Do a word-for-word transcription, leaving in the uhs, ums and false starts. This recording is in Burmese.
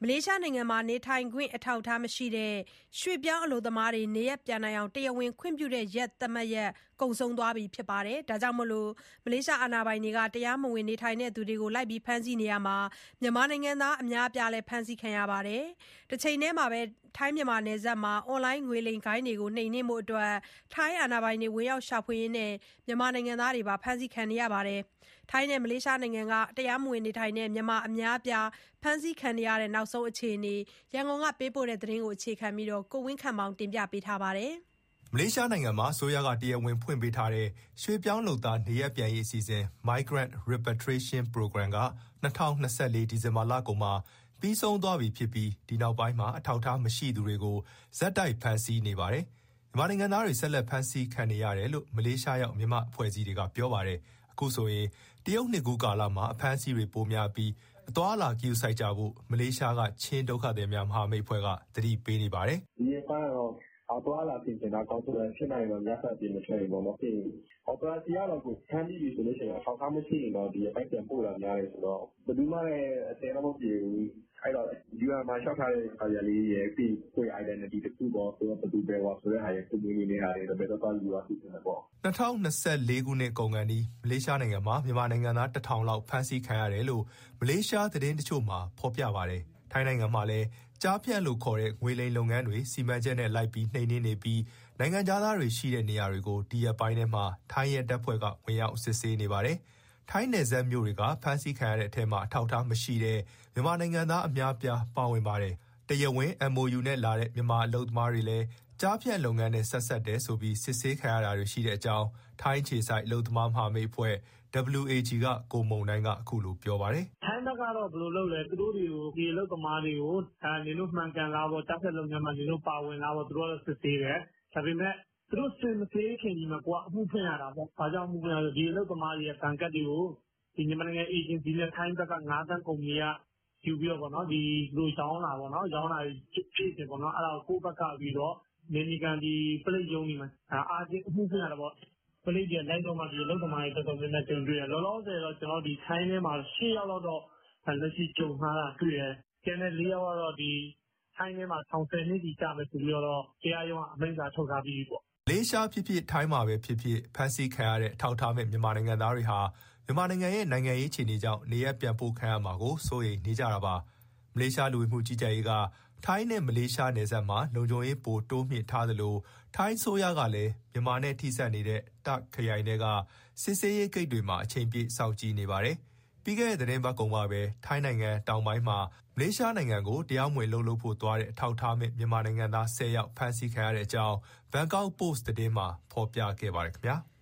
လေးရှားနိုင်ငံမှာနေထိုင်ခွင့်အထောက်အထားမရှိတဲ့ရွှေ့ပြောင်းအလုပ်သမားတွေနေရပ်ပြန်နိုင်အောင်တရားဝင်ခွင့်ပြုတဲ့ရက်သတ်မှတ်ရက်ကုန်ဆုံးသွားပြီဖြစ်ပါတယ်။ဒါကြောင့်မလေးရှားအာဏာပိုင်တွေကတရားမဝင်နေထိုင်သူတွေကိုလိုက်လံဖမ်းဆီးနေရာမှာမြန်မာနိုင်ငံသားအများအပြားလည်းဖမ်းဆီးခံရပါတယ်။တချိန်တည်းမှာပဲထိုင်းမြန်မာနယ်စပ်မှာအွန်လိုင်းငွေလိမ်ဂိုဏ်းတွေကိုနှိမ်နင်းဖို့အတွက်ထိုင်းအာဏာပိုင်တွေဝင်ရောက်ရှာဖွေရင်းမြန်မာနိုင်ငံသားတွေပါဖမ်းဆီးခံနေရပါတယ်။ထိုင်းနဲ့မလေးရှားနိုင်ငံကတရားမဝင်နေထိုင်တဲ့မြန်မာအများအပြားဖမ်းဆီးခံနေရတဲ့နောက်ဆုံးအခြေအနေရန်ကုန်ကပေးပို့တဲ့သတင်းကိုအခြေခံပြီးကိုဝင်းခန့်မောင်တင်ပြပေးထားပါတယ်။မလေးရှားနိုင်ငံမှာအစိုးရကတရားဝင်ဖွင့်ပေးထားတဲ့ရွှေ့ပြောင်းလုပ်သားနေရပ်ပြန်ရေးအစီအစဉ် Migrant Repatriation Program က၂၀၂၄ဒီဇင်ဘာလကုန်မှာပြီးဆုံးသွားပြီဖြစ်ပြီးဒီနောက်ပိုင်းမှာအထောက်အထားမရှိသူတွေကိုဇက်တိုက်ဖမ်းဆီးနေပါတယ်။မြန်မာနိုင်ငံသားတွေဆက်လက်ဖမ်းဆီးခံနေရတယ်လို့မလေးရှားရောက်မြန်မာအဖွဲ့အစည်းတွေကပြောပါတယ်။အခုဆိုရင်တရုတ်နှစ်ကူးကာလမှာအဖမ်းဆီးတွေပိုများပြီးအသွားအလာကယူဆိုင်ကြဖို့မလေးရှားကချင်းဒုက္ခသည်များမဟာမိတ်အဖွဲ့ကသတိပေးနေပါတယ်။ဒီအပိုင်းတော့အော်တိုလာပြင်နေတာကောင်းဆိုရင်ဖြစ်နိုင်တော့ညဆက်ပြင်မထွက်ဘူးပေါ့နော်ပြင်အော်တိုစီကတော့ကိုဆန်းပြီးပြီဆိုလို့ရှိရင်အောက်ကားမရှိရင်တော့ဒီအပိုင်းပြန်ပို့လာများတယ်ဆိုတော့ဘယ်သူမှလည်းအစင်တော့မပြေဘူးအဲ့တော့ ယူ အန် မှာရှောက်ထားတဲ့ခါရလေးရဲ့ပြီးကိုယ် identity တခုပေါ့ဆိုတော့ဘယ်သူပဲဝါဆိုတဲ့ဟာရဲ့ကိုယ်မျိုးနေတာတွေတော့ဘယ်တော့သွားယူရစီစဉ်တယ်ပေါ့၂၀၂၄ခုနှစ်ကုန်ကန်ဒီမလေးရှားနိုင်ငံမှာမြန်မာနိုင်ငံသားတစ်ထောင်လောက်ဖမ်းဆီးခံရတယ်လို့မလေးရှားသတင်းတချို့မှာဖော်ပြပါတယ်ထိုင်းနိုင်ငံမှာလည်းကြားဖြတ်လို့ခေါ်တဲ့ငွေလိမ်လုပ်ငန်းတွေစီမံချက်နဲ့လိုက်ပြီးနှိမ်နင်းနေပြီးနိုင်ငံသားတွေရှိတဲ့နေရာတွေကိုဒီရက်ပိုင်းထဲမှာထိုင်းရဲတပ်ဖွဲ့ကဝင်ရောက်စစ်ဆေးနေပါတယ်။ထိုင်းနယ်စပ်မြို့တွေကဖမ်းဆီးခံရတဲ့အထက်မှာအထောက်အထားမရှိတဲ့မြန်မာနိုင်ငံသားအများပြားပါဝင်ပါတယ်။တရားဝင် အမ် အို ယူ နဲ့လာတဲ့မြန်မာအလုပ်သမားတွေလည်းကြားဖြတ်လုပ်ငန်းနဲ့ဆက်ဆက်တယ်ဆိုပြီးစစ်ဆေးခံရတာတွေရှိတဲ့အကြောင်းထိုင်းခြေဆိုင်အလုပ်သမားမဟာမိတ်အဖွဲ့ ဒဘလျူ အေ ဂျီ ကကိုမုံတိုင်းကအခုလိုပြောပါတယ်။ထိုင်းဘက်ကတော့ဘယ်လိုလုပ်လဲသူတို့တွေကိုဒီအလုပ်သမားတွေကိုအဲနေလို့မှန်ကန်လားပေါ့ကြားဖြတ်လုပ်ငန်းမှာနေလို့ပါဝင်လားပေါ့သူတို့ကစစ်ဆေးတယ်ဒါပေမဲ့သူတို့စင်မသေးခင်ကြီးမှာကိုကအမှုဖွင့်ရတာပေါ့ဘာကြောင့်မှုဖွင့်ရလဲဒီအလုပ်သမားတွေရဲ့ကံကတ်တွေကိုဒီမြန်မာနိုင်ငံအေဂျင်စီနဲ့ထိုင်းဘက်ကငါးတန်းကုမ္ပဏီကယူပြီးတော့ပေါ့နော်ဒီလိုရောင်းလာပေါ့နော်ရောင်းလာဖြစ်တယ်ပေါ့နော်အဲ့ဒါကိုကိုယ့်ဘက်ကပြီးတော့နေနေကန်ဒီပလိတ်ယုံနေမှာအာချင်းအမှုဖွင့်ရတာပေါ့ပလိတ်တွေလိုက်တော့မှဒီအလုပ်သမားတွေတော်တော်များများကြုံတွေ့ရလောလောဆယ်တော့ကျွန်တော်ဒီထိုင်းထဲမှာရှစ်ယောက်တော့လက်ရှိကြုံမှားတာတွေ့ရကျန်တဲ့လေးယောက်ကတော့ဒီထိုင်းထဲမှာထောင်ဆယ်နှစ်ကြီးကြာမယ်ဆိုပြီးတော့တရားရုံးကအမိန့်စာထုတ်ထားပြီးပေါ့လေးရှားဖြစ်ဖြစ်ထိုင်းမှာပဲဖြစ်ဖြစ်ဖမ်းဆီးခံရတဲ့အထောက်အထားမဲ့မြန်မာနိုင်ငံသားတွေဟာမြန်မာနိုင်ငံရဲ့နိုင်ငံရေးအခြေအနေကြောင့်နေရပ်ပြန်ပို့ခံရမှာကိုစိုးရိမ်နေကြတာပါမလေးရှားလူဝင်မှုကြီးကြပ်ရေးကထိုင်းနဲ့မလေးရှားနယ်စပ်မှာလုံခြုံရေးပိုတိုးမြင့်ထားသလိုထိုင်းဆိုရကလည်းမြန်မာနဲ့ထိစပ်နေတဲ့တပ်ခရိုင်တွေကစစ်ဆေးရေးဂိတ်တွေမှာအချိန်ပြည့်စောင့်ကြည့်နေပါတယ်ပြီးခဲ့တဲ့သတင်းပတ်ကုန်မှာပဲထိုင်းနိုင်ငံတောင်ပိုင်းမှာမလေးရှားနိုင်ငံကိုတရားမဝင်လှုပ်လှုပ်ဖို့သွားတဲ့အထောက်အထားမဲ့မြန်မာနိုင်ငံသားဆယ်ယောက်ဖမ်းဆီးခံရတဲ့အကြောင်းဘန်ကောက်ပို့စ်သတင်းမှာဖော်ပြခဲ့ပါတယ်ခင်ဗျာ။